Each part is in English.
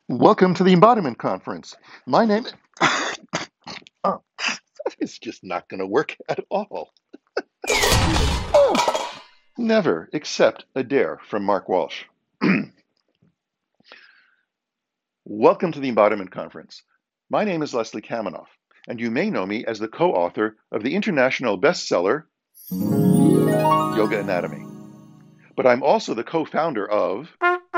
Welcome to the Embodiment Conference. My name oh, it's just not going to work at all. Never accept a dare from Mark Walsh. Welcome to the Embodiment Conference. My name is Leslie Kaminoff, and you may know me as the co-author of the international bestseller, Yoga Anatomy. But I'm also the co-founder of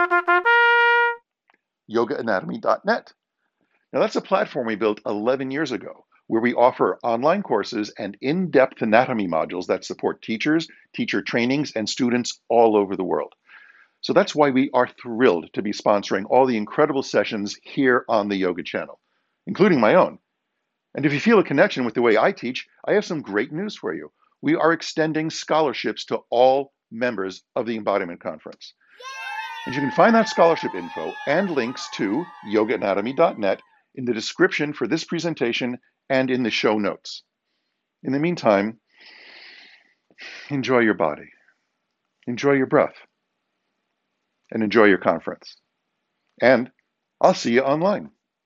yogaanatomy.net. Now, that's a platform we built 11 years ago, where we offer online courses and in-depth anatomy modules that support teachers, teacher trainings, and students all over the world. So that's why we are thrilled to be sponsoring all the incredible sessions here on the Yoga channel, including my own. And if you feel a connection with the way I teach, I have some great news for you. We are extending scholarships to all members of the Embodiment Conference. And you can find that scholarship info and links to yogaanatomy.net in the description for this presentation and in the show notes. In the meantime, enjoy your body, enjoy your breath, and enjoy your conference. And I'll see you online.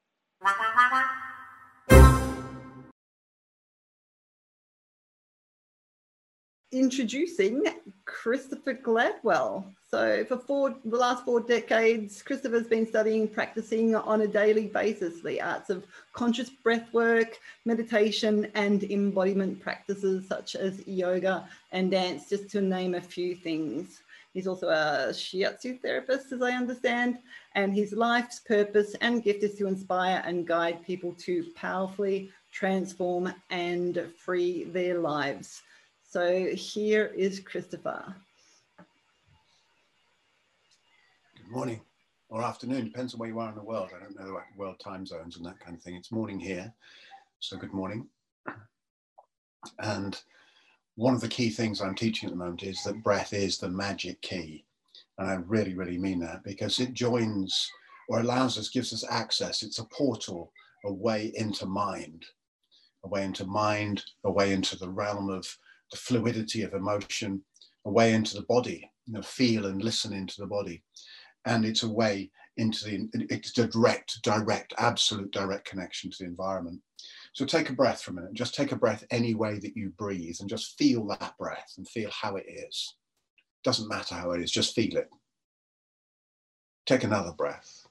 Introducing Christopher Gladwell. So for the last 4 decades, Christopher's been studying, practicing on a daily basis, the arts of conscious breath work, meditation, and embodiment practices such as yoga and dance, just to name a few things. He's also a shiatsu therapist, as I understand, and his life's purpose and gift is to inspire and guide people to powerfully transform and free their lives. So here is Christopher. Good morning or afternoon, depends on where you are in the world. I don't know the world time zones and that kind of thing. It's morning here, so good morning. And one of the key things I'm teaching at the moment is that breath is the magic key. And I really, really mean that, because it joins or allows us, gives us access. It's a portal, a way into mind, a way into mind, a way into the realm of the fluidity of emotion, a way into the body, feel and listen into the body. And it's a way into it's a direct, absolute direct connection to the environment. So take a breath for a minute, just take a breath any way that you breathe and just feel that breath and feel how it is. Doesn't matter how it is, just feel it. Take another breath.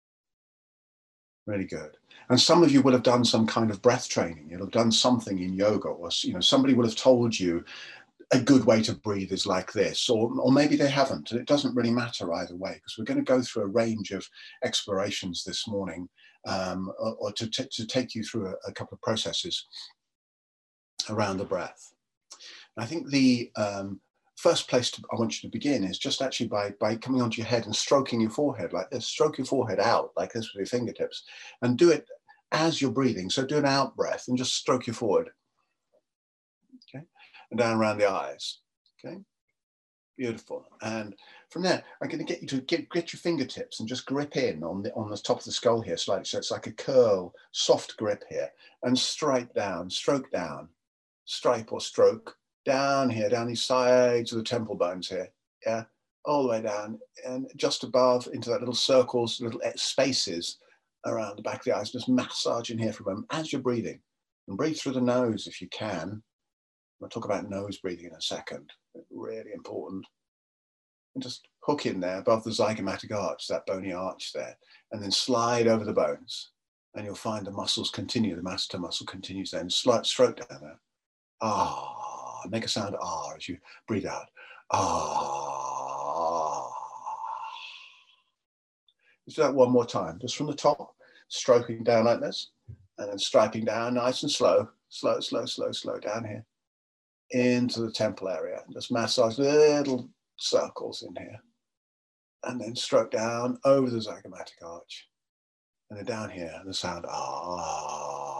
Really good. And some of you will have done some kind of breath training. You'll have done something in yoga, or somebody will have told you a good way to breathe is like this, or maybe they haven't. And it doesn't really matter either way, because we're going to go through a range of explorations this morning, or to take you through a couple of processes around the breath. And I think the first place I want you to begin is just actually by coming onto your head and stroking your forehead like this. Stroke your forehead out like this with your fingertips, and do it as you're breathing. So do an out breath and just stroke your forehead. Okay, and down around the eyes. Okay, beautiful. And from there, I'm going to get you to get your fingertips and just grip in on the top of the skull here slightly. So it's like a curl, soft grip here, and stripe down, stroke down, stripe or stroke down here, down these sides of the temple bones here, yeah, all the way down and just above into that little circles, little spaces around the back of the eyes. Just massage in here for a moment as you're breathing, and breathe through the nose if you can. We'll talk about nose breathing in a second, really important. And just hook in there above the zygomatic arch, that bony arch there, and then slide over the bones, and you'll find the muscles continue, the masseter muscle continues there, and stroke down there. Ah. Make a sound ah as you breathe out. Ah. Let's do that one more time. Just from the top, stroking down like this, and then striping down nice and slow down here into the temple area. Just massage little circles in here, and then stroke down over the zygomatic arch, and then down here, and the sound ah.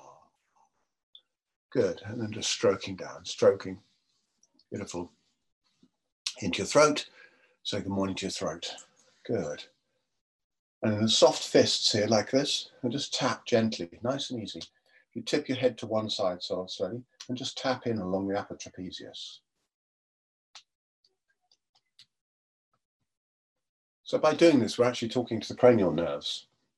Good, and then just stroking down, stroking. Beautiful. Into your throat. Say good morning to your throat. Good. And then the soft fists here like this, and just tap gently, nice and easy. You tip your head to one side slowly, and just tap in along the upper trapezius. So by doing this, we're actually talking to the cranial nerves.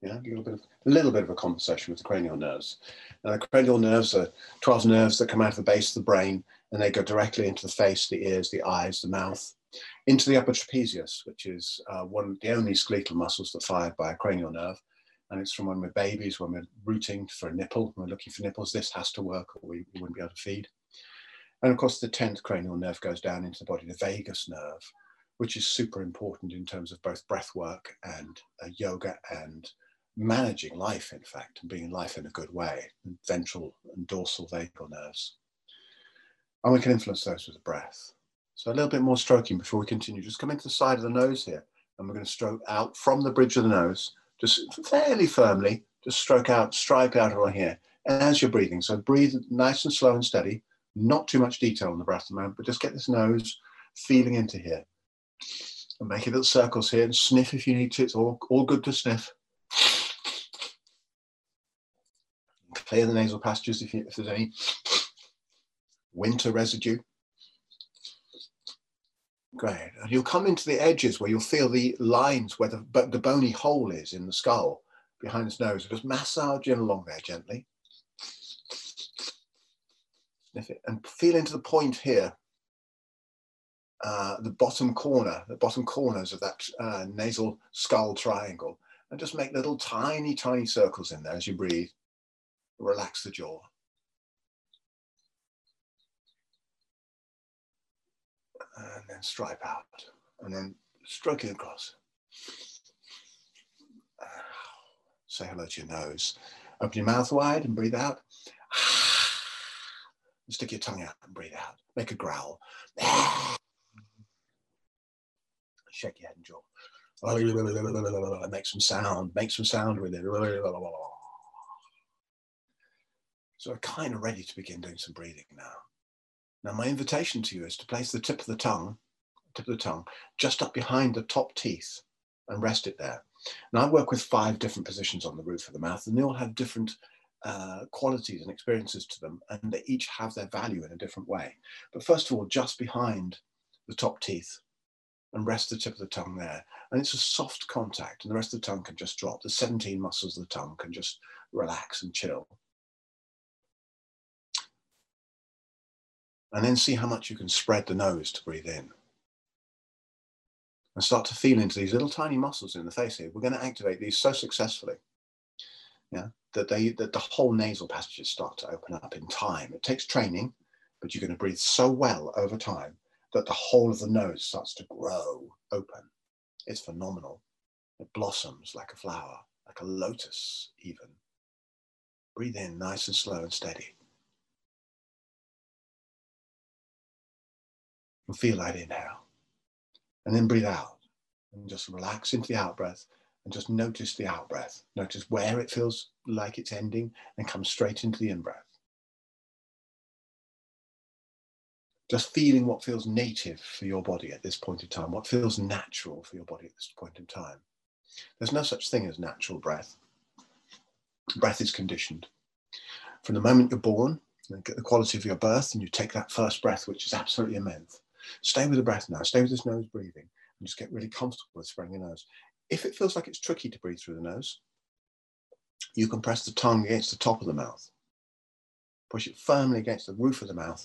Yeah, a little bit of a conversation with the cranial nerves. Now, the cranial nerves are 12 nerves that come out of the base of the brain, and they go directly into the face, the ears, the eyes, the mouth, into the upper trapezius, which is one of the only skeletal muscles that's fired by a cranial nerve. And it's from when we're babies, when we're rooting for a nipple, when we're looking for nipples, this has to work or we wouldn't be able to feed. And of course, the 10th cranial nerve goes down into the body, the vagus nerve, which is super important in terms of both breath work and yoga and managing life, in fact, and being in life in a good way, and ventral and dorsal vagal nerves. And we can influence those with the breath. So a little bit more stroking before we continue. Just come into the side of the nose here, and we're going to stroke out from the bridge of the nose, just fairly firmly, just stroke out, stripe out along here, as you're breathing. So breathe nice and slow and steady, not too much detail on the breath at the moment, but just get this nose feeling into here. And make little circles here and sniff if you need to. It's all good to sniff. Clear the nasal passages if there's any winter residue. Great. And you'll come into the edges where you'll feel the lines where the bony hole is in the skull behind his nose. Just massage in along there gently. Sniff it and feel into the point here. The bottom corners of that nasal skull triangle, and just make little tiny circles in there as you breathe. Relax the jaw. And then stripe out, and then stroking across. Say hello to your nose. Open your mouth wide and breathe out. And stick your tongue out and breathe out. Make a growl. Shake your head and jaw. Make some sound with it. So we're kind of ready to begin doing some breathing now. Now my invitation to you is to place the tip of the tongue just up behind the top teeth and rest it there. Now I work with 5 different positions on the roof of the mouth, and they all have different qualities and experiences to them, and they each have their value in a different way. But first of all, just behind the top teeth, and rest the tip of the tongue there. And it's a soft contact, and the rest of the tongue can just drop. The 17 muscles of the tongue can just relax and chill. And then see how much you can spread the nose to breathe in. And start to feel into these little tiny muscles in the face here. We're going to activate these so successfully, yeah, that the whole nasal passages start to open up in time. It takes training, but you're going to breathe so well over time that the whole of the nose starts to grow open. It's phenomenal. It blossoms like a flower, like a lotus even. Breathe in nice and slow and steady. And feel that inhale. And then breathe out. And just relax into the out breath. And just notice the out breath. Notice where it feels like it's ending, and come straight into the in breath. Just feeling what feels native for your body at this point in time, what feels natural for your body at this point in time. There's no such thing as natural breath. Breath is conditioned. From the moment you're born, you get the quality of your birth, and you take that first breath, which is absolutely immense. Stay with the breath now. Stay with this nose breathing, and just get really comfortable with spreading your nose. If it feels like it's tricky to breathe through the nose, you can press the tongue against the top of the mouth. Push it firmly against the roof of the mouth,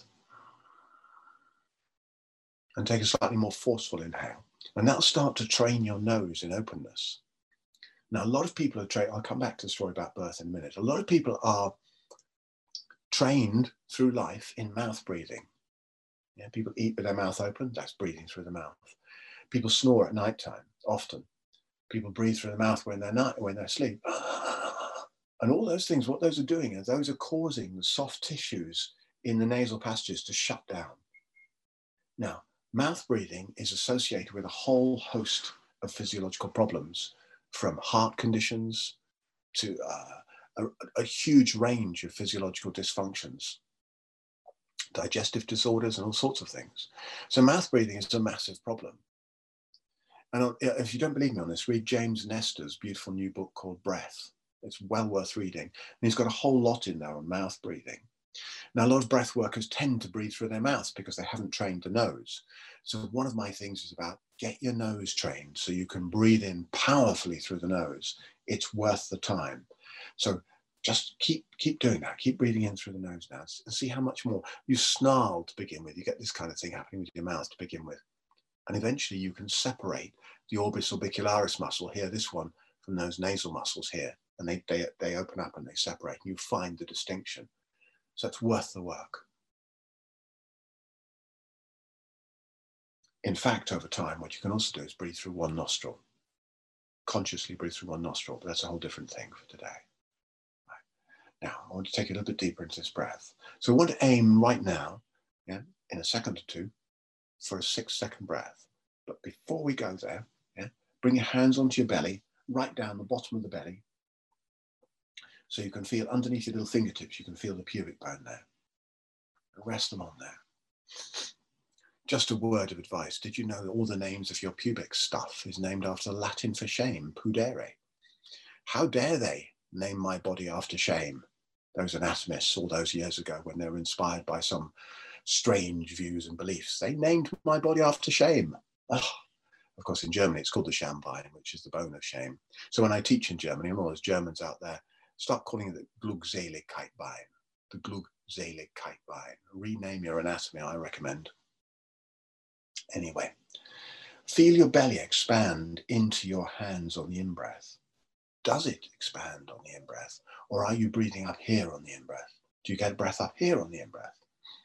and take a slightly more forceful inhale. And that'll start to train your nose in openness. Now, a lot of people are trained, I'll come back to the story about birth in a minute. A lot of people are trained through life in mouth breathing. Yeah, people eat with their mouth open, that's breathing through the mouth. People snore at nighttime, often. People breathe through the mouth when they're asleep. And all those things, what those are doing is those are causing the soft tissues in the nasal passages to shut down. Now, mouth breathing is associated with a whole host of physiological problems, from heart conditions to a huge range of physiological dysfunctions, digestive disorders, and all sorts of things. So mouth breathing is a massive problem. And if you don't believe me on this, read James Nestor's beautiful new book called Breath. It's well worth reading. And he's got a whole lot in there on mouth breathing. Now, a lot of breath workers tend to breathe through their mouth because they haven't trained the nose. So one of my things is about get your nose trained so you can breathe in powerfully through the nose It's worth the time. So just keep doing that. Keep breathing in through the nose now and see how much more. You snarl to begin with. You get this kind of thing happening with your mouth to begin with. And eventually you can separate the orbis orbicularis muscle here, this one, from those nasal muscles here. And they open up and they separate. And you find the distinction. So it's worth the work. In fact, over time, what you can also do is breathe through one nostril. Consciously breathe through one nostril, but that's a whole different thing for today. Now, I want to take you a little bit deeper into this breath. So I want to aim right now, yeah, in a second or two, for a 6-second breath. But before we go there, yeah, bring your hands onto your belly, right down the bottom of the belly. So you can feel underneath your little fingertips, you can feel the pubic bone there. And rest them on there. Just a word of advice. Did you know that all the names of your pubic stuff is named after the Latin for shame, pudere? How dare they name my body after shame? Those anatomists all those years ago when they were inspired by some strange views and beliefs, they named my body after shame. Oh, of course, in Germany, it's called the Schambein, which is the bone of shame. So when I teach in Germany, and all those Germans out there, start calling it the Glückseligkeitbein, the Glückseligkeitbein. Rename your anatomy, I recommend. Anyway, feel your belly expand into your hands on the in-breath. Does it expand on the in-breath? Or are you breathing up here on the in-breath? Do you get a breath up here on the in-breath?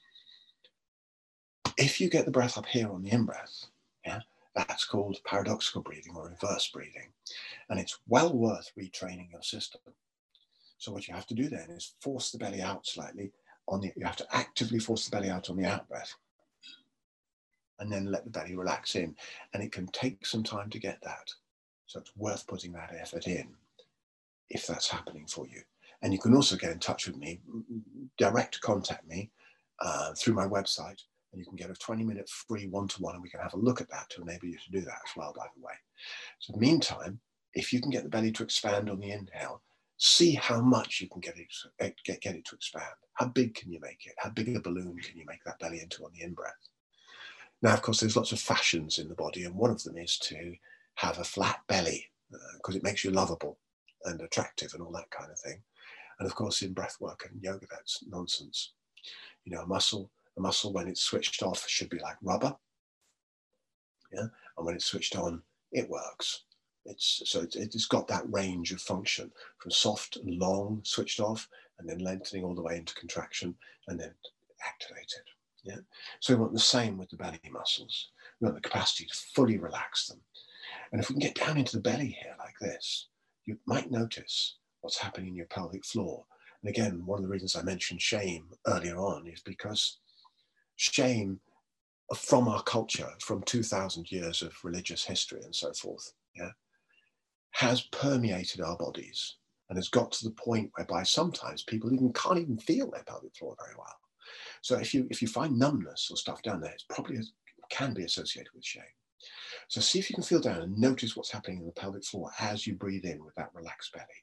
If you get the breath up here on the in-breath, yeah, that's called paradoxical breathing or reverse breathing. And it's well worth retraining your system. So what you have to do then is force the belly out slightly. You have to actively force the belly out on the out-breath. And then let the belly relax in. And it can take some time to get that. So it's worth putting that effort in if that's happening for you. And you can also get in touch with me, direct contact me through my website, and you can get a 20-minute free one-to-one, and we can have a look at that to enable you to do that as well, by the way. So in the meantime, if you can get the belly to expand on the inhale, see how much you can get it to expand. How big can you make it? How big a balloon can you make that belly into on the in-breath? Now, of course, there's lots of fashions in the body, and one of them is to have a flat belly because it makes you lovable and attractive and all that kind of thing. And of course, in breath work and yoga, that's nonsense. You know, a muscle when it's switched off should be like rubber. Yeah, and when it's switched on, it works. It's got that range of function from soft and long, switched off, and then lengthening all the way into contraction, and then activated. Yeah. So we want the same with the belly muscles. We want the capacity to fully relax them. And if we can get down into the belly here like this, you might notice what's happening in your pelvic floor. And again, one of the reasons I mentioned shame earlier on is because shame from our culture, from 2,000 years of religious history and so forth, yeah, has permeated our bodies and has got to the point whereby sometimes people can't even feel their pelvic floor very well. So if you find numbness or stuff down there, it's probably can be associated with shame. So see if you can feel down and notice what's happening in the pelvic floor as you breathe in with that relaxed belly.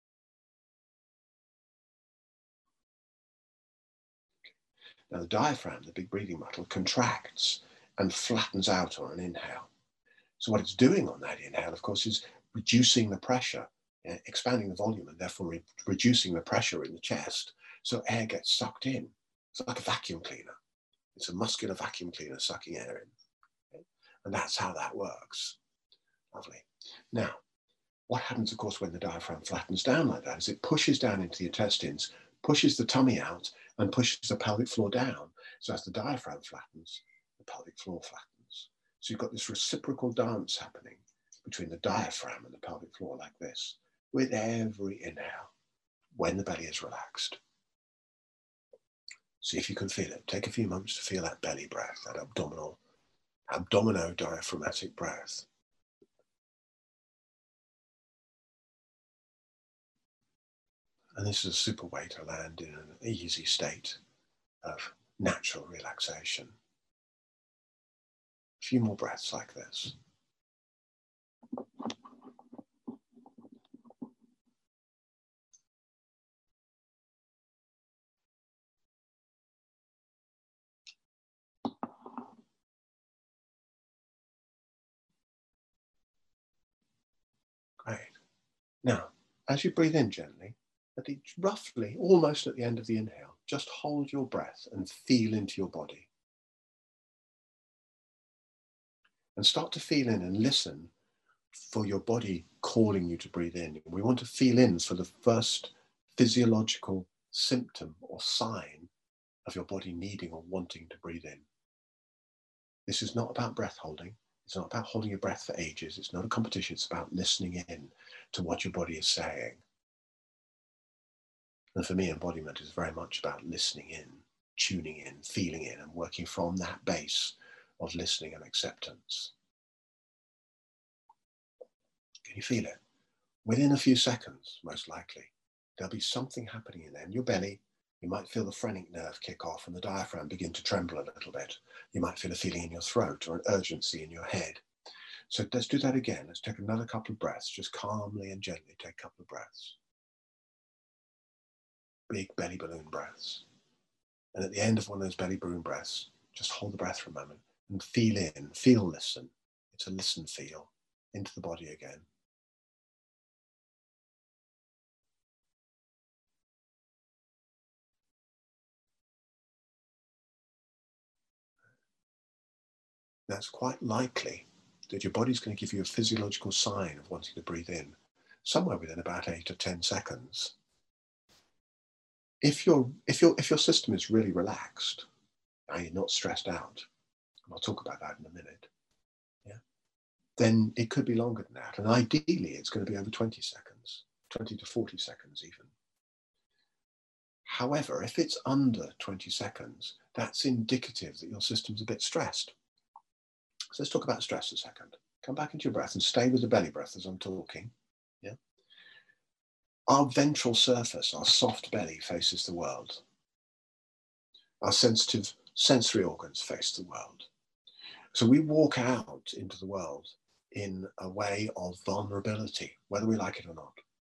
Now the diaphragm, the big breathing muscle, contracts and flattens out on an inhale. So what it's doing on that inhale, of course, is reducing the pressure, expanding the volume, and therefore reducing the pressure in the chest, so air gets sucked in. It's like a vacuum cleaner. It's a muscular vacuum cleaner sucking air in. Okay? And that's how that works. Lovely. Now, what happens, of course, when the diaphragm flattens down like that is it pushes down into the intestines, pushes the tummy out, and pushes the pelvic floor down. So as the diaphragm flattens, the pelvic floor flattens. So you've got this reciprocal dance happening between the diaphragm and the pelvic floor like this, with every inhale, when the belly is relaxed. See if you can feel it. Take a few moments to feel that belly breath, that abdomino-diaphragmatic breath. And this is a super way to land in an easy state of natural relaxation. A few more breaths like this. Great. Now, as you breathe in gently, roughly almost at the end of the inhale, just hold your breath and feel into your body. And start to feel in and listen for your body calling you to breathe in. We want to feel in for the first physiological symptom or sign of your body needing or wanting to breathe in. This is not about breath holding. It's not about holding your breath for ages. It's not a competition. It's about listening in to what your body is saying. And for me, embodiment is very much about listening in, tuning in, feeling in, and working from that base of listening and acceptance. Can you feel it? Within a few seconds, most likely, there'll be something happening in there. In your belly, you might feel the phrenic nerve kick off and the diaphragm begin to tremble a little bit. You might feel a feeling in your throat or an urgency in your head. So let's do that again. Let's take another couple of breaths, just calmly and gently take a couple of breaths. Big belly balloon breaths. And at the end of one of those belly balloon breaths, just hold the breath for a moment and feel in, feel listen. It's a listen feel into the body again. That's quite likely that your body's going to give you a physiological sign of wanting to breathe in somewhere within about 8 or 10 seconds. If your system is really relaxed and you're not stressed out, and I'll talk about that in a minute, yeah, then it could be longer than that. And ideally, it's going to be over 20 seconds, 20 to 40 seconds even. However, if it's under 20 seconds, that's indicative that your system's a bit stressed. So let's talk about stress a second. Come back into your breath and stay with the belly breath as I'm talking. Yeah. Our ventral surface, our soft belly, faces the world. Our sensitive sensory organs face the world. So we walk out into the world in a way of vulnerability, whether we like it or not.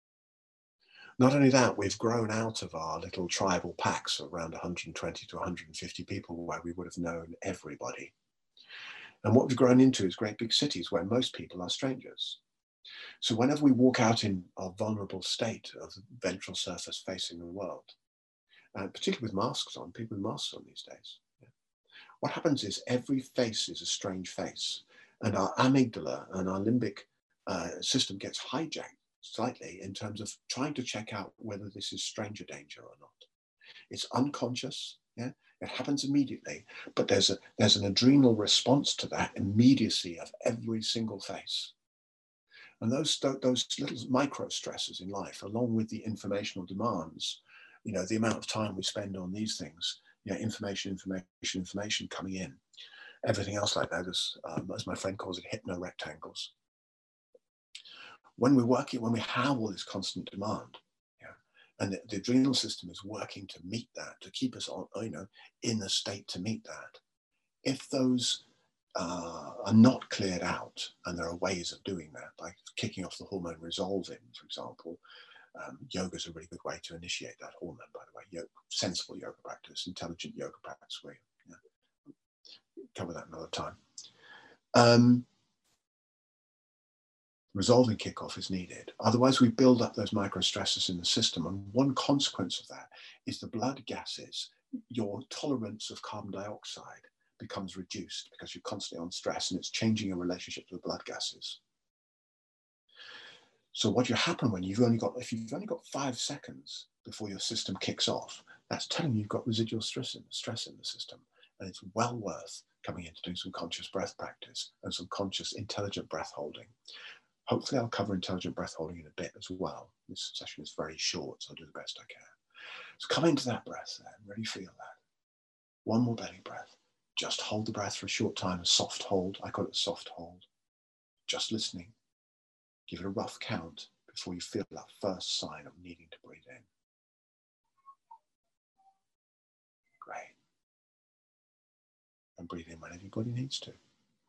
Not only that, we've grown out of our little tribal packs of around 120 to 150 people where we would have known everybody. And what we've grown into is great big cities where most people are strangers. So whenever we walk out in our vulnerable state of ventral surface facing the world, and particularly with masks on, people with masks on these days, yeah, what happens is every face is a strange face, and our amygdala and our limbic system gets hijacked slightly in terms of trying to check out whether this is stranger danger or not. It's unconscious, yeah. It happens immediately, but there's an adrenal response to that immediacy of every single face. And those little micro stresses in life, along with the informational demands, you know, the amount of time we spend on these things, you know, information coming in, everything else like that, as my friend calls it, hypno-rectangles. When we have all this constant demand, and the adrenal system is working to meet that, to keep us on, you know, in a state to meet that. If those are not cleared out, and there are ways of doing that, like kicking off the hormone resolvin, for example, yoga is a really good way to initiate that hormone, by the way. Sensible yoga practice, intelligent yoga practice, we cover that another time. Resolving kickoff is needed. Otherwise, we build up those micro stresses in the system. And one consequence of that is the blood gases. Your tolerance of carbon dioxide becomes reduced because you're constantly on stress, and it's changing your relationship to the blood gases. So what will happen when if you've only got 5 seconds before your system kicks off, that's telling you you've got residual stress in the system. And it's well worth coming in to do some conscious breath practice and some conscious intelligent breath holding. Hopefully I'll cover intelligent breath holding in a bit as well. This session is very short, so I'll do the best I can. So come into that breath there and really feel that. One more belly breath. Just hold the breath for a short time, a soft hold. I call it a soft hold. Just listening. Give it a rough count before you feel that first sign of needing to breathe in. Great. And breathe in whenever your body needs to.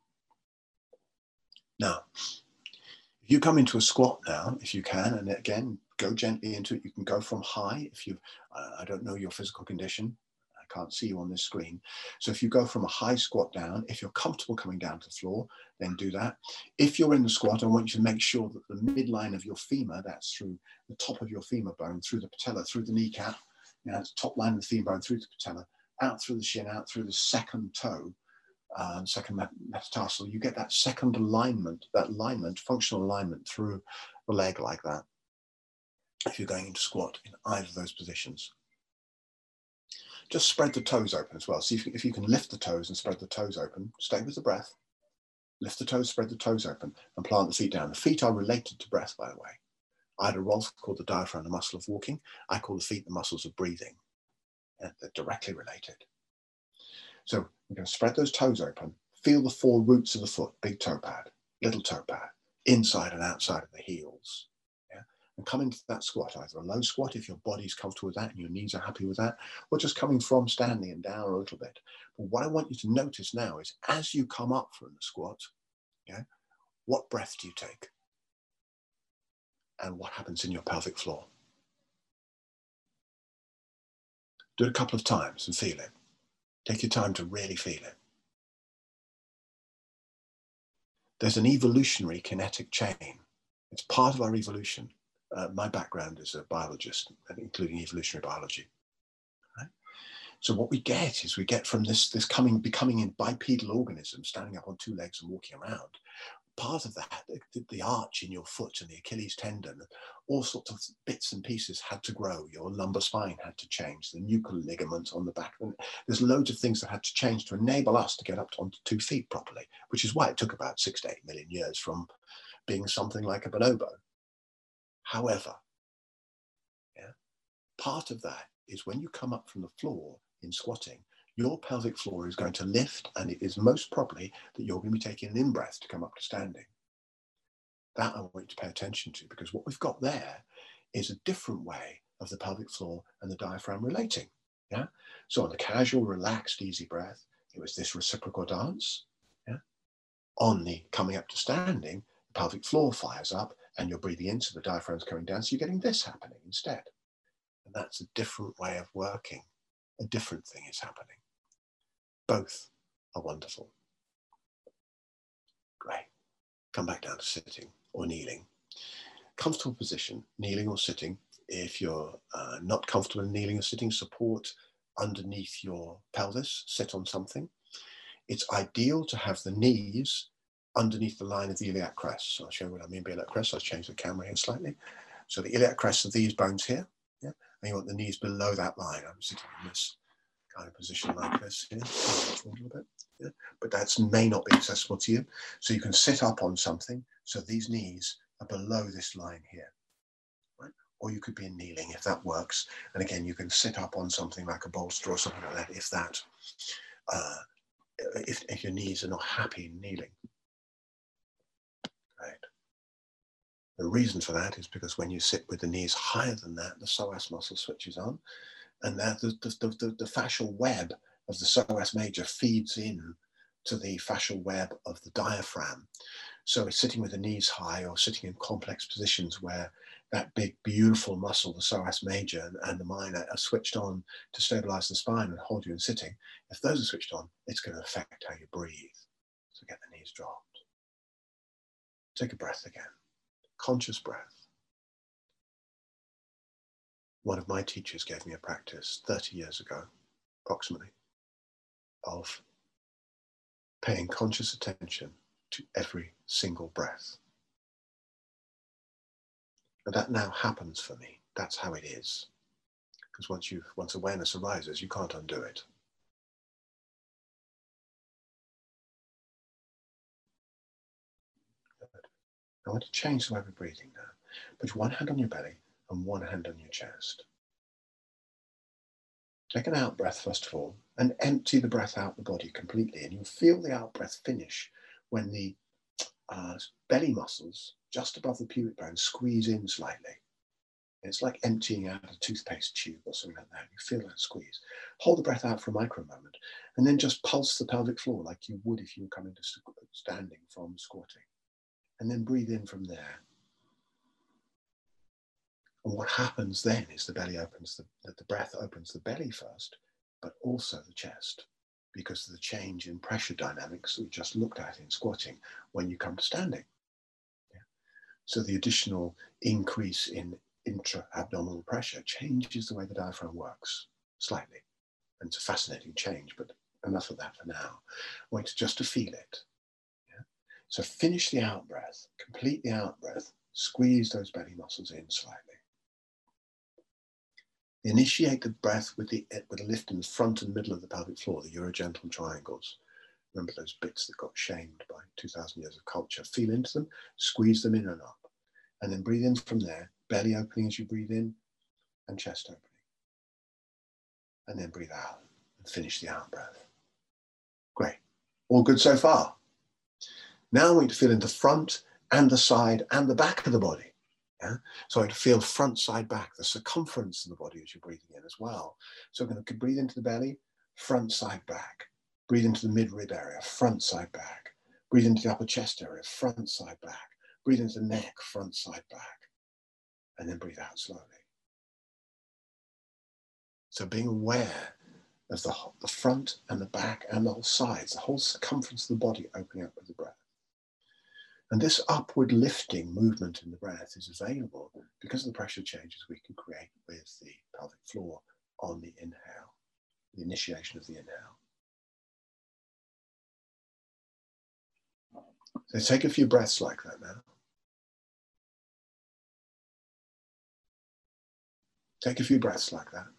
Now, if you come into a squat now, if you can, and again, go gently into it. You can go from high if you, I don't know your physical condition. can't see you on this screen. So if you go from a high squat down, if you're comfortable coming down to the floor, then do that. If you're in the squat, I want you to make sure that the midline of your femur, that's through the top of your femur bone, through the patella, through the kneecap, you know, it's top line of the femur bone, through the patella, out through the shin, out through the second toe, second metatarsal. You get that second alignment, that alignment, functional alignment through the leg like that. If you're going into squat in either of those positions, just spread the toes open as well. See if you can lift the toes and spread the toes open. Stay with the breath. Lift the toes, spread the toes open, and plant the feet down. The feet are related to breath, by the way. Ida Rolf called the diaphragm the muscle of walking. I call the feet the muscles of breathing. Yeah, they're directly related. So we're going to spread those toes open. Feel the four roots of the foot, big toe pad, little toe pad, inside and outside of the heels. Yeah? And come into that squat, either a low squat if your body's comfortable with that and your knees are happy with that, or just coming from standing and down a little bit. But what I want you to notice now is as you come up from the squat, yeah, what breath do you take? And what happens in your pelvic floor? Do it a couple of times and feel it. Take your time to really feel it. There's an evolutionary kinetic chain. It's part of our evolution. My background is a biologist, including evolutionary biology. Right? So what we get is we get from this becoming in bipedal organisms, standing up on two legs and walking around. Part of that, the arch in your foot and the Achilles tendon, all sorts of bits and pieces had to grow. Your lumbar spine had to change, the nuchal ligament on the back. And there's loads of things that had to change to enable us to get up onto 2 feet properly, which is why it took about 6 to 8 million years from being something like a bonobo. However, yeah, part of that is when you come up from the floor in squatting, your pelvic floor is going to lift, and it is most probably that you're going to be taking an in-breath to come up to standing. That I want you to pay attention to, because what we've got there is a different way of the pelvic floor and the diaphragm relating. Yeah. So on the casual, relaxed, easy breath, it was this reciprocal dance. Yeah. On the coming up to standing, the pelvic floor fires up, and you're breathing in, so the diaphragm's coming down. So you're getting this happening instead, and that's a different way of working. A different thing is happening. Both are wonderful. Great. Come back down to sitting or kneeling. Comfortable position, kneeling or sitting. If you're not comfortable in kneeling or sitting, support underneath your pelvis, sit on something. It's ideal to have the knees underneath the line of the iliac crest. So I'll show you what I mean by iliac crest. I'll change the camera here slightly. So the iliac crest are these bones here, yeah? And you want the knees below that line. I'm sitting in this kind of position like this here, a little bit, yeah? But that may not be accessible to you. So you can sit up on something. So these knees are below this line here, right? Or you could be in kneeling if that works. And again, you can sit up on something like a bolster or something like that if that, if your knees are not happy in kneeling. Right. The reason for that is because when you sit with the knees higher than that, the psoas muscle switches on, and that the fascial web of the psoas major feeds in to the fascial web of the diaphragm. So it's sitting with the knees high or sitting in complex positions where that big, beautiful muscle, the psoas major and the minor, are switched on to stabilize the spine and hold you in sitting. If those are switched on, it's going to affect how you breathe. So get the knees dropped. Take a breath again. Conscious breath. One of my teachers gave me a practice 30 years ago, approximately, of paying conscious attention to every single breath. And that now happens for me. That's how it is. Because once awareness arises, you can't undo it. Good. I want to change the way we're breathing now. Put one hand on your belly and one hand on your chest. Take an out breath first of all, and empty the breath out the body completely. And you'll feel the out breath finish when the belly muscles just above the pubic bone squeeze in slightly. It's like emptying out a toothpaste tube or something like that. You feel that squeeze. Hold the breath out for a micro moment, and then just pulse the pelvic floor like you would if you were coming to standing from squatting. And then breathe in from there. And what happens then is the belly opens, the breath opens the belly first, but also the chest, because of the change in pressure dynamics that we just looked at in squatting when you come to standing. Yeah. So the additional increase in intra-abdominal pressure changes the way the diaphragm works slightly. And it's a fascinating change, but enough of that for now. I want you just to feel it. Yeah. So finish the out breath, complete the out breath, squeeze those belly muscles in slightly. Initiate the breath with a lift in the front and middle of the pelvic floor, the urogenital triangles. Remember those bits that got shamed by 2,000 years of culture. Feel into them, squeeze them in and up. And then breathe in from there, belly opening as you breathe in, and chest opening. And then breathe out and finish the out breath. Great. All good so far. Now I want you to feel into the front and the side and the back of the body. Yeah? So I want to feel front, side, back, the circumference of the body as you're breathing in as well. So I'm going to breathe into the belly, front, side, back. Breathe into the mid-rib area, front, side, back. Breathe into the upper chest area, front, side, back. Breathe into the neck, front, side, back. And then breathe out slowly. So being aware of the front and the back and the whole sides, the whole circumference of the body opening up with the breath. And this upward lifting movement in the breath is available because of the pressure changes we can create with the pelvic floor on the inhale, the initiation of the inhale. So take a few breaths like that now. Take a few breaths like that.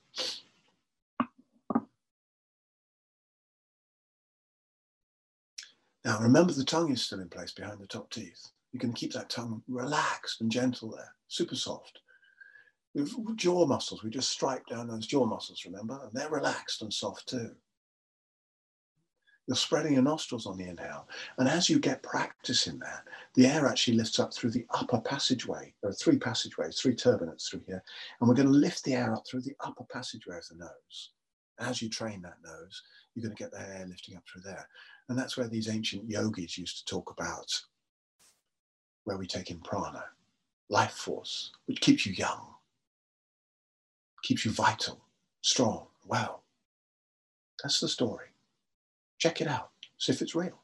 Now remember, the tongue is still in place behind the top teeth. You can keep that tongue relaxed and gentle there, super soft. With jaw muscles, we just stripe down those jaw muscles, remember? And they're relaxed and soft too. You're spreading your nostrils on the inhale. And as you get practice in that, the air actually lifts up through the upper passageway. There are three passageways, three turbinates through here. And we're going to lift the air up through the upper passageway of the nose. As you train that nose, you're going to get that air lifting up through there. And that's where these ancient yogis used to talk about where we take in prana, life force, which keeps you young, keeps you vital, strong, well. That's the story. Check it out, see if it's real.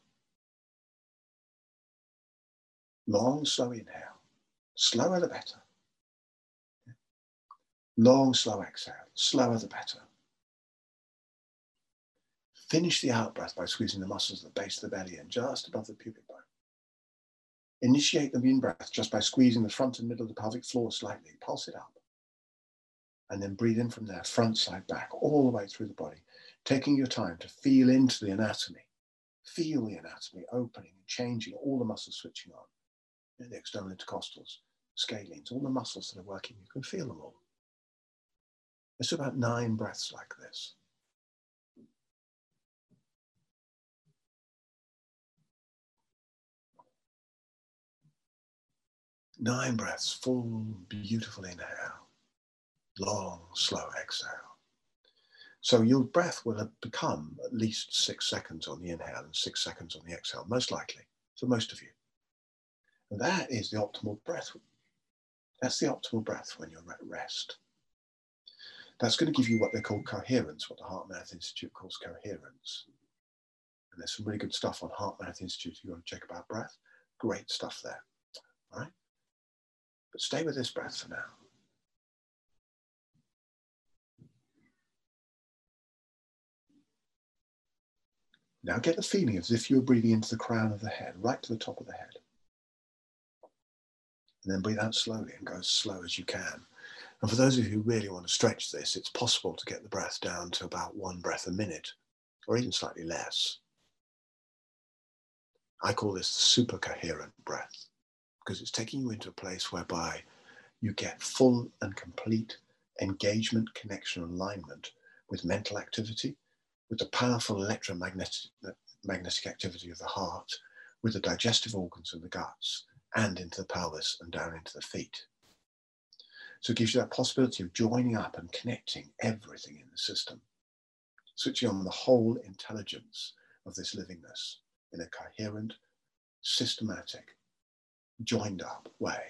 Long, slow inhale. Slower the better. Long, slow exhale. Slower the better. Finish the out breath by squeezing the muscles at the base of the belly and just above the pubic bone. Initiate the in breath just by squeezing the front and middle of the pelvic floor slightly. Pulse it up. And then breathe in from there, front, side, back, all the way through the body, taking your time to feel into the anatomy. Feel the anatomy opening and changing, all the muscles switching on. The external intercostals, scalenes, all the muscles that are working, you can feel them all. It's about 9 breaths like this. Nine breaths, full, beautiful inhale. Long, slow exhale. So your breath will have become at least 6 seconds on the inhale and 6 seconds on the exhale, most likely, for most of you. And that is the optimal breath. That's the optimal breath when you're at rest. That's going to give you what they call coherence, what the HeartMath Institute calls coherence. And there's some really good stuff on HeartMath Institute if you want to check about breath. Great stuff there, all right? But stay with this breath for now. Now get the feeling as if you're breathing into the crown of the head, right to the top of the head. And then breathe out slowly and go as slow as you can. And for those of you who really want to stretch this, it's possible to get the breath down to about 1 breath a minute, or even slightly less. I call this the super coherent breath, because it's taking you into a place whereby you get full and complete engagement, connection, alignment with mental activity, with the powerful electromagnetic activity of the heart, with the digestive organs and the guts, and into the pelvis and down into the feet. So it gives you that possibility of joining up and connecting everything in the system, switching on the whole intelligence of this livingness in a coherent, systematic, joined up way.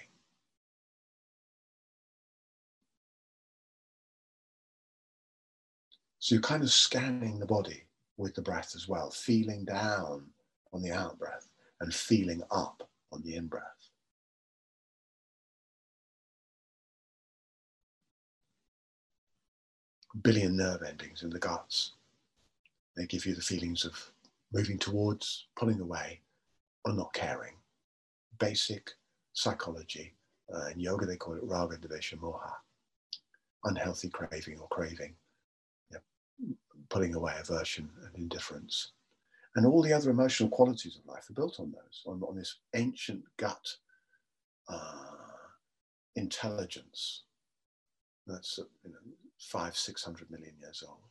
So you're kind of scanning the body with the breath as well, feeling down on the out breath and feeling up on the in breath. Billion nerve endings in the guts. They give you the feelings of moving towards, pulling away, or not caring. Basic psychology. In yoga, they call it raga, dvesha, moha. Unhealthy craving or craving. Pulling away, aversion and indifference. And all the other emotional qualities of life are built on those, on this ancient gut intelligence that's 500-600 million years old.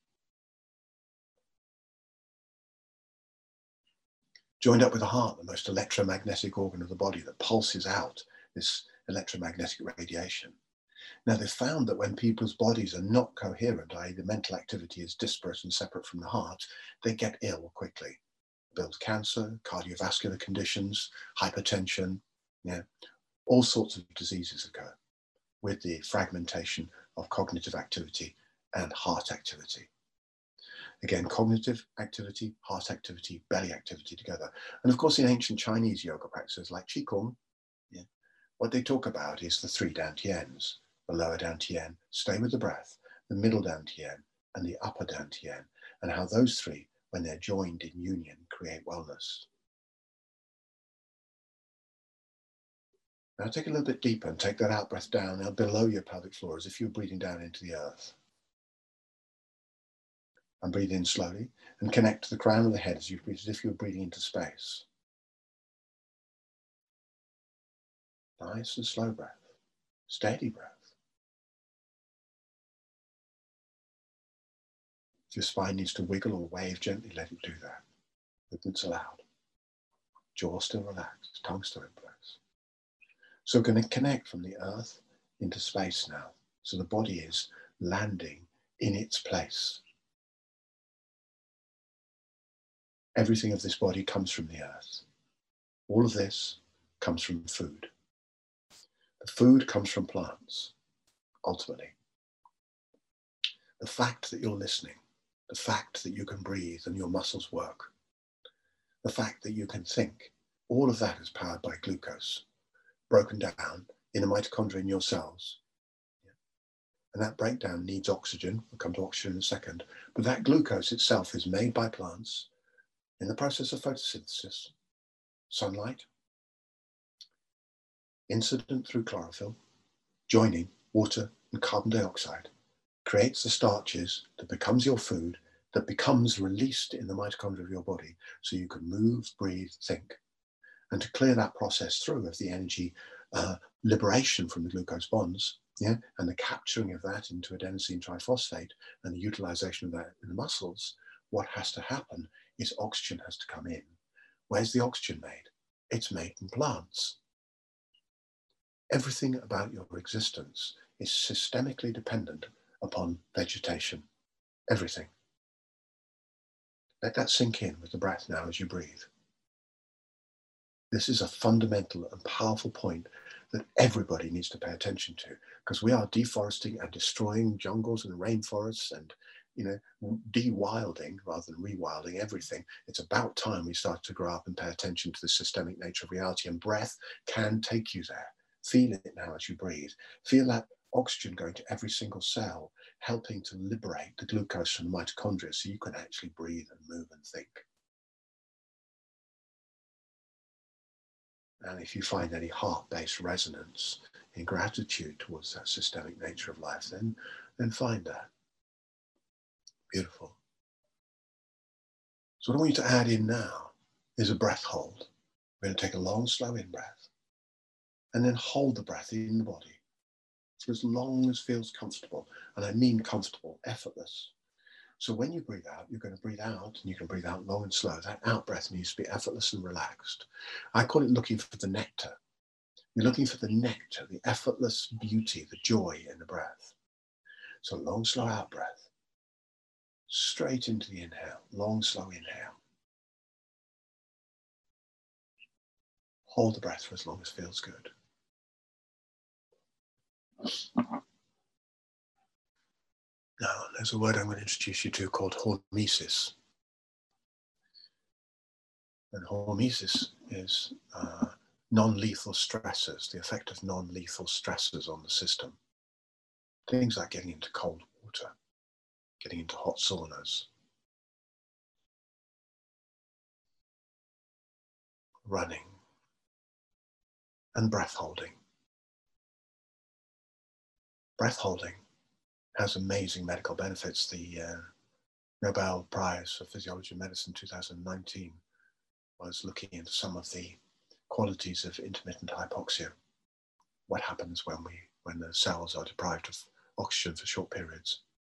Joined up with the heart, the most electromagnetic organ of the body that pulses out this electromagnetic radiation. Now, they've found that when people's bodies are not coherent, i.e. the mental activity is disparate and separate from the heart, they get ill quickly. Build cancer, cardiovascular conditions, hypertension, all sorts of diseases occur with the fragmentation of cognitive activity and heart activity. Again, cognitive activity, heart activity, belly activity together. And of course, in ancient Chinese yoga practices like Qigong, what they talk about is the 3 dantians, the lower dantian, stay with the breath, the middle dantian, and the upper dantian, and how those 3, when they're joined in union, create wellness. Now take a little bit deeper and take that out breath down now below your pelvic floor as if you're breathing down into the earth. And breathe in slowly and connect to the crown of the head as if you're breathing into space. Nice and slow breath, steady breath. If your spine needs to wiggle or wave gently, let it do that. Movements allowed. Jaw still relaxed, tongue still in place. So we're going to connect from the earth into space now. So the body is landing in its place. Everything of this body comes from the earth. All of this comes from food. The food comes from plants, ultimately. The fact that you're listening, the fact that you can breathe and your muscles work, the fact that you can think, all of that is powered by glucose, broken down in the mitochondria in your cells. And that breakdown needs oxygen. We'll come to oxygen in a second. But that glucose itself is made by plants in the process of photosynthesis, sunlight, incident through chlorophyll, joining water and carbon dioxide, creates the starches that becomes your food, that becomes released in the mitochondria of your body so you can move, breathe, think. And to clear that process through of the energy liberation from the glucose bonds, and the capturing of that into adenosine triphosphate and the utilization of that in the muscles, what has to happen is oxygen has to come in. Where's the oxygen made? It's made from plants. Everything about your existence is systemically dependent upon vegetation. Everything. Let that sink in with the breath now as you breathe. This is a fundamental and powerful point that everybody needs to pay attention to, because we are deforesting and destroying jungles and rainforests and de-wilding rather than rewilding everything. It's about time we start to grow up and pay attention to the systemic nature of reality, and breath can take you there. Feel it now as you breathe. Feel that oxygen going to every single cell, helping to liberate the glucose from the mitochondria so you can actually breathe and move and think. And if you find any heart-based resonance in gratitude towards that systemic nature of life, then find that. Beautiful. So what I want you to add in now is a breath hold. We're going to take a long, slow in breath and then hold the breath in the body for as long as feels comfortable. And I mean comfortable, effortless. So when you breathe out, you're going to breathe out, and you can breathe out long and slow. That out breath needs to be effortless and relaxed. I call it looking for the nectar. You're looking for the nectar, the effortless beauty, the joy in the breath. So long, slow out breath. Straight into the inhale, long, slow inhale. Hold the breath for as long as feels good. Now, there's a word I'm going to introduce you to called hormesis. And hormesis is non-lethal stressors, the effect of non-lethal stressors on the system. Things like getting into cold water, getting into hot saunas, running, and breath holding. Breath holding has amazing medical benefits. The Nobel Prize for Physiology and Medicine 2019 was looking into some of the qualities of intermittent hypoxia. What happens when the cells are deprived of oxygen for short periods.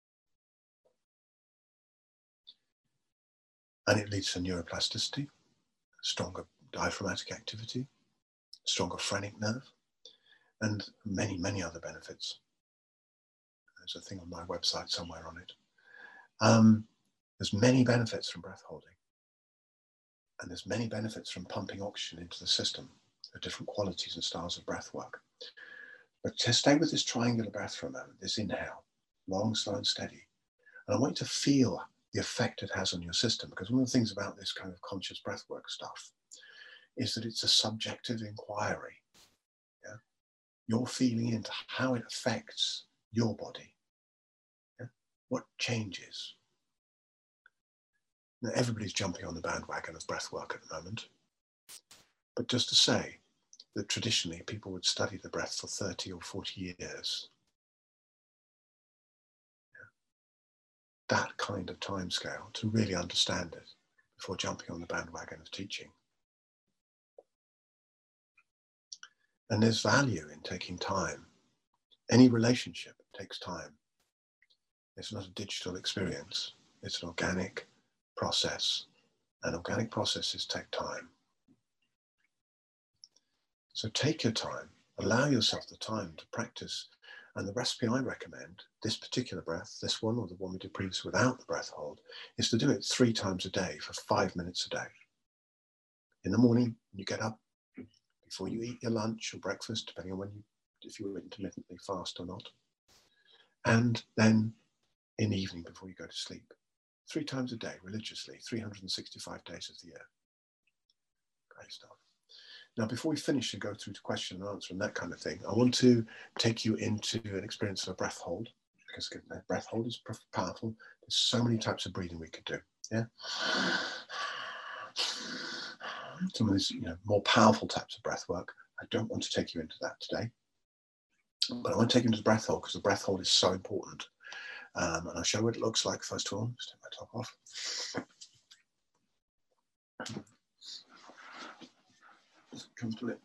And it leads to neuroplasticity, stronger diaphragmatic activity, stronger phrenic nerve, and many, many other benefits. There's a thing on my website somewhere on it. There's many benefits from breath holding. And there's many benefits from pumping oxygen into the system. There are different qualities and styles of breath work. But to stay with this triangular breath for a moment, this inhale, long, slow, and steady. And I want you to feel the effect it has on your system, because one of the things about this kind of conscious breath work stuff is that it's a subjective inquiry. Yeah? You're feeling into how it affects your body. Yeah? What changes? Now, everybody's jumping on the bandwagon of breath work at the moment. But just to say that traditionally people would study the breath for 30 or 40 years. Yeah. That kind of timescale to really understand it before jumping on the bandwagon of teaching. And there's value in taking time. Any relationship takes time. It's not a digital experience. It's an organic process. And organic processes take time. So take your time, allow yourself the time to practice. And the recipe I recommend, this particular breath, this one or the one we did previously without the breath hold, is to do it 3 times a day for 5 minutes a day. In the morning, when you get up, before you eat your lunch or breakfast, depending on if you intermittently fast or not. And then in the evening before you go to sleep. 3 times a day, religiously, 365 days of the year. Great stuff. Now, before we finish and go through to question and answer and that kind of thing, I want to take you into an experience of a breath hold, because a breath hold is powerful. There's so many types of breathing we could do. Yeah. Some of these, more powerful types of breath work. I don't want to take you into that today, but I want to take you into the breath hold because the breath hold is so important. And I'll show you what it looks like first of all. Just take my top off. Comfortably.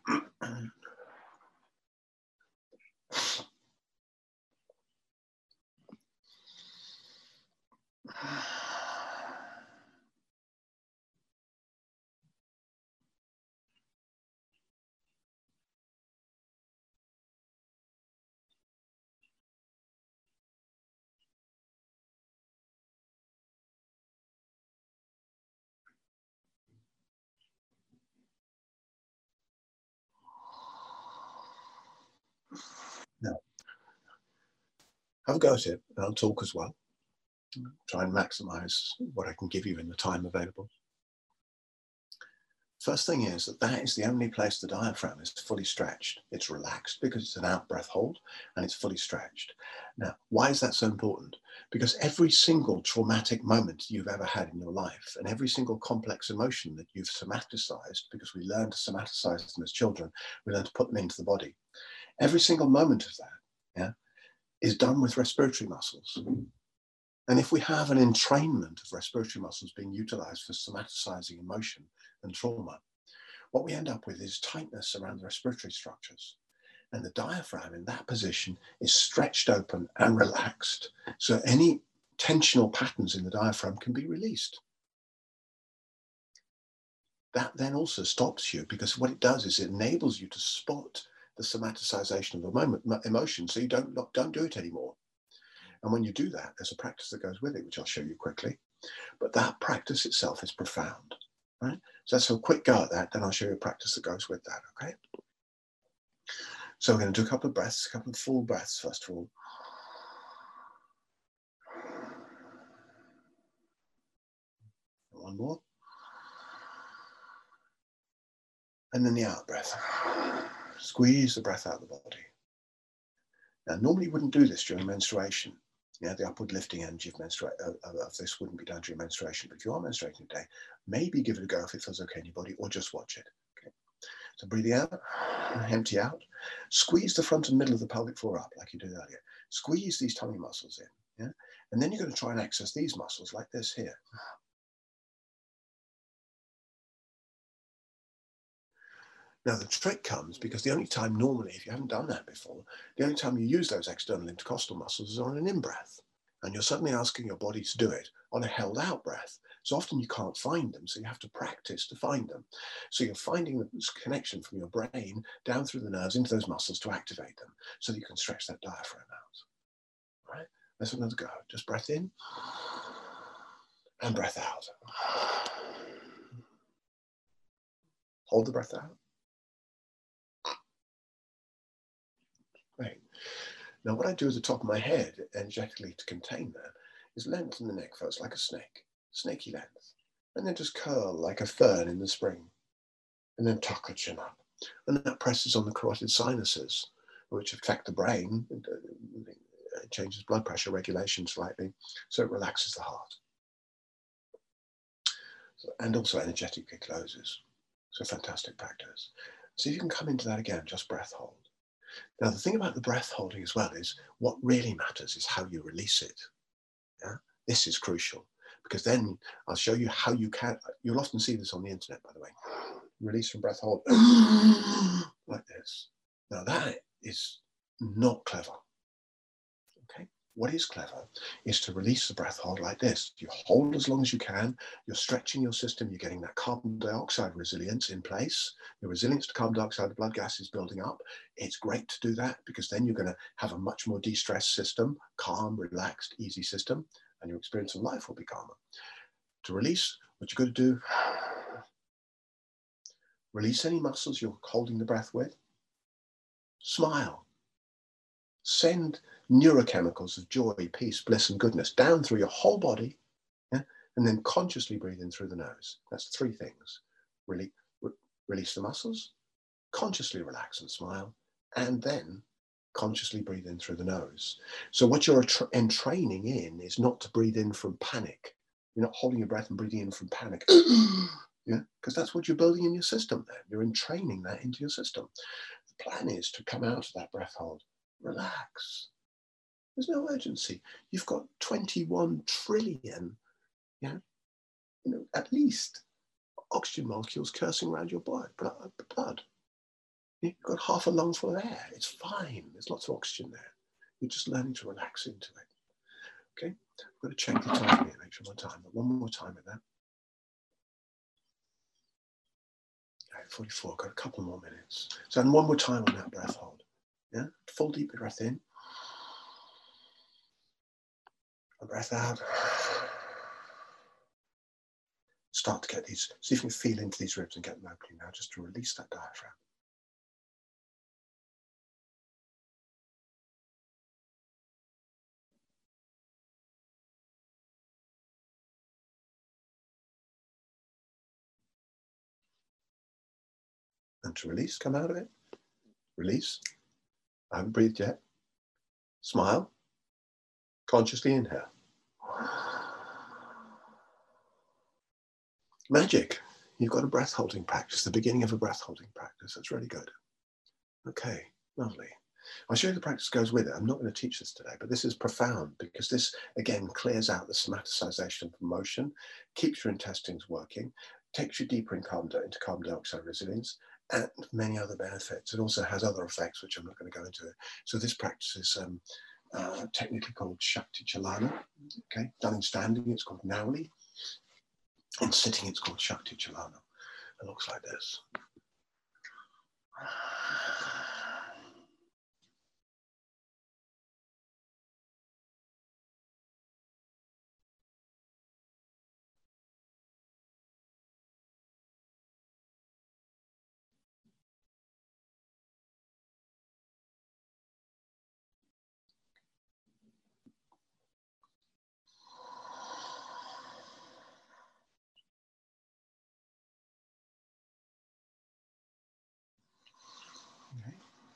Now, have a go at it, and I'll talk as well. Try and maximize what I can give you in the time available. First thing is that is the only place the diaphragm is fully stretched. It's relaxed because it's an out-breath hold and it's fully stretched. Now, why is that so important? Because every single traumatic moment you've ever had in your life and every single complex emotion that you've somaticized, because we learn to somaticize them as children, we learn to put them into the body. Every single moment of that, is done with respiratory muscles. And if we have an entrainment of respiratory muscles being utilized for somaticizing emotion and trauma, what we end up with is tightness around the respiratory structures. And the diaphragm in that position is stretched open and relaxed. So any tensional patterns in the diaphragm can be released. That then also stops you, because what it does is it enables you to spot the somaticization of the emotion, so you don't do it anymore. And when you do that, there's a practice that goes with it, which I'll show you quickly. But that practice itself is profound, right? So let's have a quick go at that, then I'll show you a practice that goes with that, okay? So we're going to do a couple of breaths, a couple of full breaths, first of all. One more. And then the out breath. Squeeze the breath out of the body. Now, normally you wouldn't do this during menstruation. Yeah, the upward lifting energy of this wouldn't be done during menstruation. But if you are menstruating today, maybe give it a go if it feels okay in your body, or just watch it. Okay. So breathing out, empty out. Squeeze the front and middle of the pelvic floor up like you did earlier. Squeeze these tummy muscles in. Yeah, and then you're going to try and access these muscles like this here. Now the trick comes because the only time normally, if you haven't done that before, the only time you use those external intercostal muscles is on an in-breath. And you're suddenly asking your body to do it on a held out breath. So often you can't find them, so you have to practice to find them. So you're finding the connection from your brain down through the nerves into those muscles to activate them so that you can stretch that diaphragm out. All right, let's have another go. Just breath in and breath out. Hold the breath out. Great. Now what I do at the top of my head, energetically to contain that, is lengthen the neck first like a snake, snaky length, and then just curl like a fern in the spring, and then tuck the chin up. And that presses on the carotid sinuses, which affect the brain, it changes blood pressure regulation slightly, so it relaxes the heart. And also energetically closes. So fantastic practice. So if you can come into that again, just breath hold. Now, the thing about the breath holding as well is what really matters is how you release it. Yeah? This is crucial because then I'll show you how you can, you'll often see this on the internet, by the way. Release from breath hold like this. Now that is not clever. Okay. What is clever is to release the breath hold like this. You hold as long as you can. You're stretching your system. You're getting that carbon dioxide resilience in place. Your resilience to carbon dioxide, the blood gas is building up. It's great to do that because then you're going to have a much more de-stressed system, calm, relaxed, easy system, and your experience of life will be calmer. To release, what you've got to do, release any muscles you're holding the breath with. Smile. Send neurochemicals of joy, peace, bliss, and goodness down through your whole body, yeah? And then consciously breathe in through the nose. That's three things. Release the muscles, consciously relax and smile, and then consciously breathe in through the nose. So what you're entraining in is not to breathe in from panic. You're not holding your breath and breathing in from panic. Yeah, because that's what you're building in your system then. You're entraining that into your system. The plan is to come out of that breath hold. Relax. There's no urgency. You've got 21 trillion, at least oxygen molecules coursing around your blood. You've got half a lung full of air. It's fine. There's lots of oxygen there. You're just learning to relax into it. Okay? I'm going to check the time here, make sure I'm on time, but one more time with that. Okay, 44, got a couple more minutes. So, and one more time on that breath hold. Yeah, full deep breath in. A breath out. Start to get these, see if you can feel into these ribs and get them opening now, just to release that diaphragm. And to release, come out of it. Release. I haven't breathed yet. Smile. Consciously inhale. Magic. You've got a breath holding practice, the beginning of a breath holding practice. That's really good. Okay, lovely. I'll show you the practice goes with it. I'm not going to teach this today, but this is profound because this, again, clears out the somaticization of motion, keeps your intestines working, takes you deeper into carbon dioxide resilience, and many other benefits. It also has other effects, which I'm not going to go into. So this practice is technically called Shakti Chalana. Okay, done in standing, it's called Nauli. In sitting, it's called Shakti Chalana. It looks like this.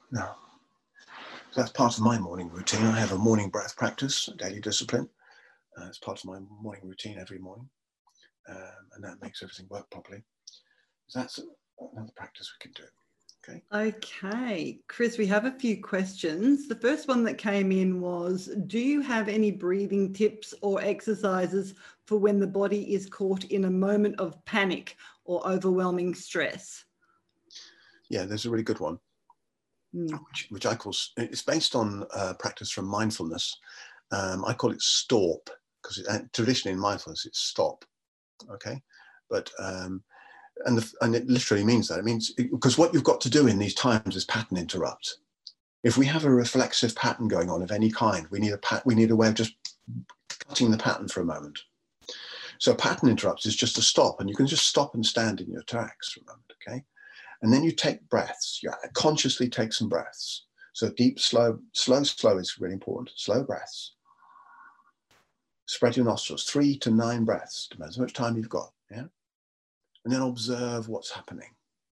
Now, so that's part of my morning routine. I have a morning breath practice, a daily discipline. It's part of my morning routine every morning. And that makes everything work properly. So that's another practice we can do. Okay. Okay, Chris, we have a few questions. The first one that came in was, do you have any breathing tips or exercises for when the body is caught in a moment of panic or overwhelming stress? Yeah, there's a really good one, which I call, it's based on practice from mindfulness. I call it STORP, because traditionally in mindfulness it's stop. Okay, but and it literally means that. It means, because what you've got to do in these times is pattern interrupt. If we have a reflexive pattern going on of any kind, we need a way of just cutting the pattern for a moment. So pattern interrupts is just a stop, and you can just stop and stand in your tracks for a moment. Okay, and then you take breaths. You consciously take some breaths. So deep, slow is really important. Slow breaths. Spread your nostrils, 3 to 9 breaths, depends how much time you've got. Yeah. And then observe what's happening.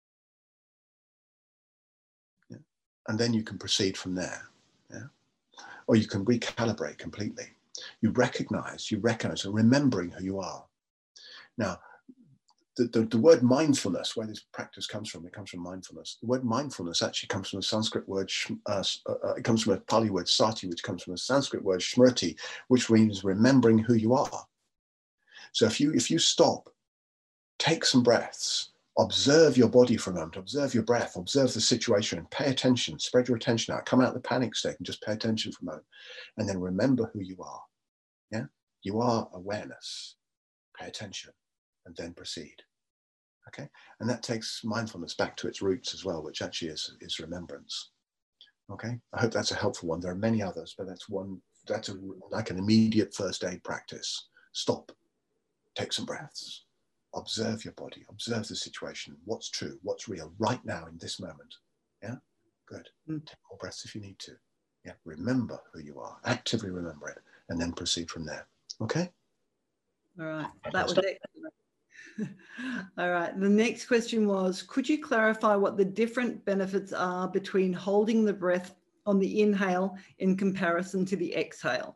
Yeah. And then you can proceed from there. Yeah. Or you can recalibrate completely. You recognize, and remembering who you are. Now, the word mindfulness, where this practice comes from, it comes from mindfulness. The word mindfulness actually comes from a Sanskrit word, it comes from a Pali word sati, which comes from a Sanskrit word smriti, which means remembering who you are. So if you stop, take some breaths, observe your body for a moment, observe your breath, observe the situation, and pay attention, spread your attention out, come out of the panic state and just pay attention for a moment, and then remember who you are. Yeah, you are awareness. Pay attention, and then proceed. Okay, and that takes mindfulness back to its roots as well, which actually is remembrance. Okay, I hope that's a helpful one. There are many others, but that's one. That's like an immediate first aid practice. Stop, take some breaths, observe your body, observe the situation. What's true? What's real right now in this moment? Yeah, good. Take more breaths if you need to. Yeah, remember who you are. Actively remember it, and then proceed from there. Okay. All right, that was excellent. All right, the next question was, could you clarify what the different benefits are between holding the breath on the inhale in comparison to the exhale?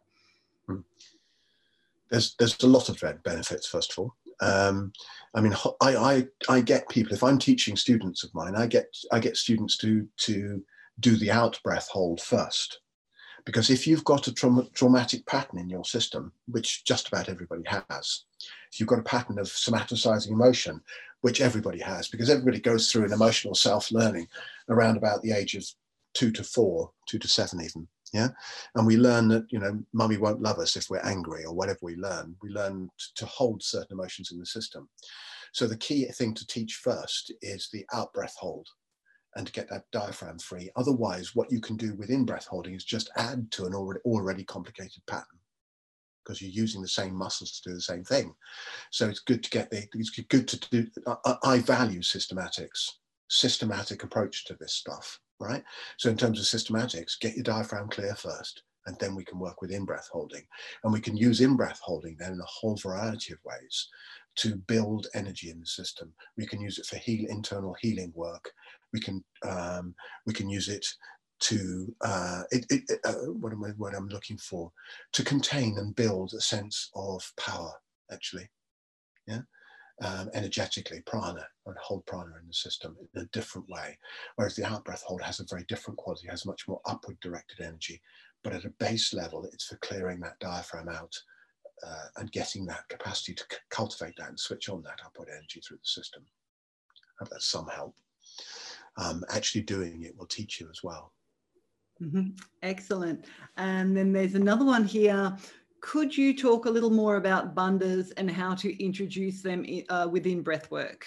There's a lot of benefits, first of all. I mean, I get people, if I'm teaching students of mine, I get students to do the out breath hold first. Because if you've got a traumatic pattern in your system, which just about everybody has, if you've got a pattern of somaticizing emotion, which everybody has, because everybody goes through an emotional self-learning around about the age of 2 to 4, 2 to 7 even, yeah? And we learn that, you know, mummy won't love us if we're angry or whatever we learn. We learn to hold certain emotions in the system. So the key thing to teach first is the out-breath hold, and to get that diaphragm free. Otherwise, what you can do with in-breath holding is just add to an already complicated pattern, because you're using the same muscles to do the same thing. So it's good to do. I value systematic approach to this stuff, right? So in terms of systematics, get your diaphragm clear first, and then we can work with in-breath holding. And we can use in-breath holding then in a whole variety of ways to build energy in the system. We can use it for internal healing work. We can use it to what I'm looking for, to contain and build a sense of power, actually, yeah, energetically, prana, and hold prana in the system in a different way. Whereas the out breath hold has a very different quality, has much more upward directed energy, but at a base level, it's for clearing that diaphragm out and getting that capacity to cultivate that and switch on that upward energy through the system. I hope that's some help. Actually doing it will teach you as well. Excellent. And then there's another one here. Could you talk a little more about bandhas and how to introduce them within breathwork?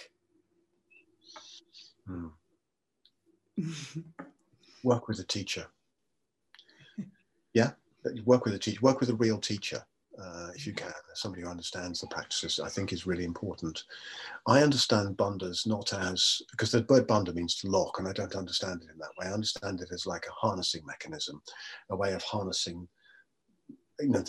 Work with a teacher. Yeah, work with a teacher. Work with a real teacher. If you can, somebody who understands the practices, I think is really important. I understand bandhas not as, because the word bandha means to lock, and I don't understand it in that way. I understand it as like a harnessing mechanism, a way of harnessing, you know, the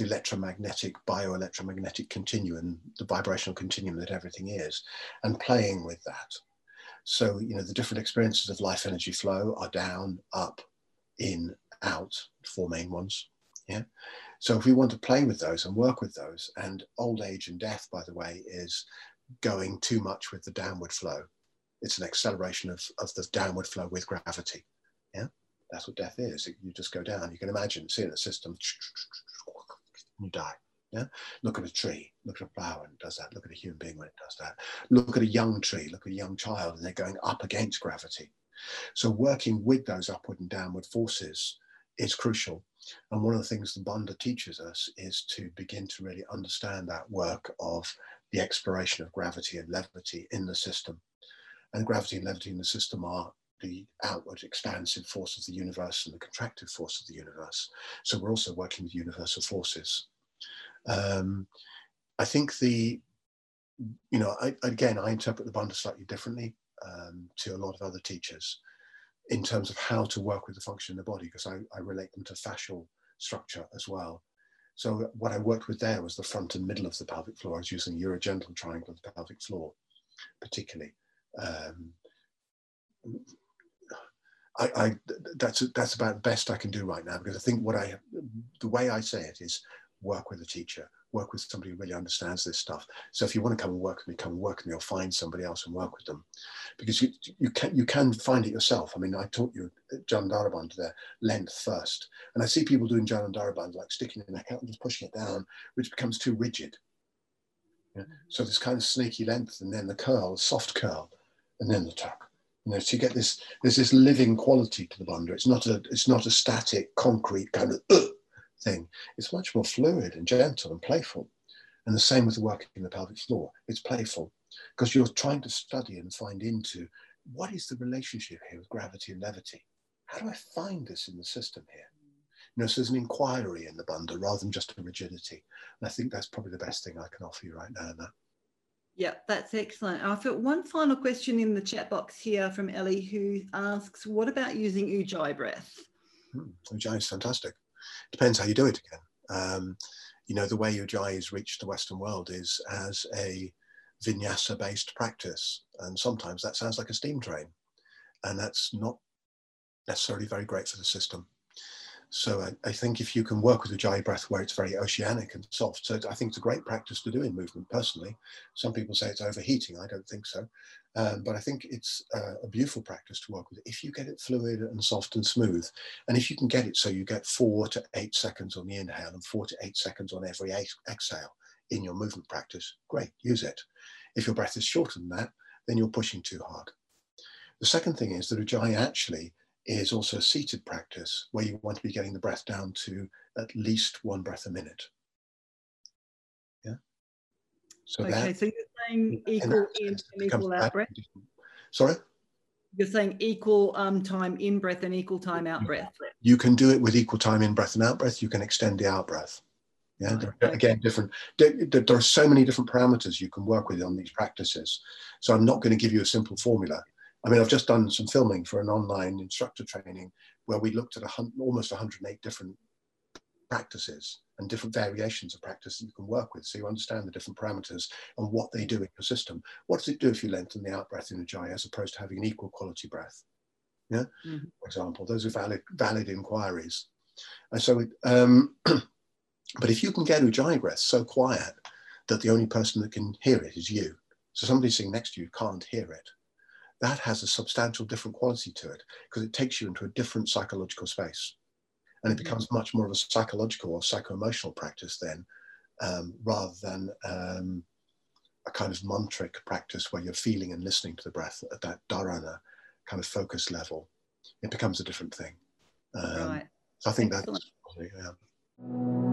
bioelectromagnetic continuum, the vibrational continuum that everything is, and playing with that. So, you know, the different experiences of life energy flow are down, up, in, out, 4 main ones. Yeah. So if we want to play with those and work with those, and old age and death, by the way, is going too much with the downward flow. It's an acceleration of the downward flow with gravity. Yeah. That's what death is. You just go down. You can imagine, see in the system, you die. Yeah. Look at a tree, look at a flower and it does that. Look at a human being when it does that. Look at a young tree, look at a young child, and they're going up against gravity. So working with those upward and downward forces is crucial. And one of the things the Bandha teaches us is to begin to really understand that work of the exploration of gravity and levity in the system. And gravity and levity in the system are the outward expansive force of the universe and the contractive force of the universe. So we're also working with universal forces. I think I interpret the Bandha slightly differently to a lot of other teachers in terms of how to work with the function in the body, because I relate them to fascial structure as well. So what I worked with there was the front and middle of the pelvic floor. I was using the urogenital triangle of the pelvic floor, particularly. That's about the best I can do right now, because I think the way I say it is work with a teacher, work with somebody who really understands this stuff. So if you want to come and work with me, come and work with me, or find somebody else and work with them, because you can find it yourself. I mean, I taught you Jnana Dharabandha there, length first, and I see people doing Jnana Dharabandha like sticking their neck out and just pushing it down, which becomes too rigid. Yeah? So this kind of snaky length, and then the curl, soft curl, and then the tuck. You know, so you get there's this living quality to the bandha. It's not a static, concrete kind of thing. It's much more fluid and gentle and playful. And the same with the work in the pelvic floor. It's playful because you're trying to study and find into what is the relationship here with gravity and levity. How do I find this in the system here? You know, so there's an inquiry in the bandha rather than just a rigidity. And I think that's probably the best thing I can offer you right now in that. Yeah, that's excellent. I've got one final question in the chat box here from Ellie, who asks, what about using Ujjayi breath? Ujjayi is fantastic. Depends how you do it again. You know, the way Ujjayi is reached the Western world is as a vinyasa-based practice. And sometimes that sounds like a steam train. And that's not necessarily very great for the system. So I think if you can work with Ujjayi breath where it's very oceanic and soft, so I think it's a great practice to do in movement personally. Some people say it's overheating. I don't think so. But I think it's a beautiful practice to work with if you get it fluid and soft and smooth. And if you can get it so you get 4 to 8 seconds on the inhale and 4 to 8 seconds on every exhale in your movement practice, great, use it. If your breath is shorter than that, then you're pushing too hard. The second thing is that Ujjayi actually is also a seated practice where you want to be getting the breath down to at least 1 breath a minute. Yeah. So okay, so you're saying equal in and equal out breath? Sorry? You're saying equal time in breath and equal time out breath? You can do it with equal time in breath and out breath. You can extend the out breath. Yeah, right. there are, again, there are so many different parameters you can work with on these practices. So I'm not going to give you a simple formula. I mean, I've just done some filming for an online instructor training where we looked at almost 108 different practices and different variations of practice that you can work with. So you understand the different parameters and what they do in your system. What does it do if you lengthen the out breath in Ujjayi as opposed to having an equal quality breath? Yeah, for example, those are valid inquiries. And so, but if you can get Ujjayi breath so quiet that the only person that can hear it is you, so somebody sitting next to you can't hear it, that has a substantial different quality to it because it takes you into a different psychological space. And it becomes much more of a psychological or psycho-emotional practice then, rather than a kind of mantric practice where you're feeling and listening to the breath at that dharana kind of focus level. It becomes a different thing. Right. So I think excellent. that's, yeah.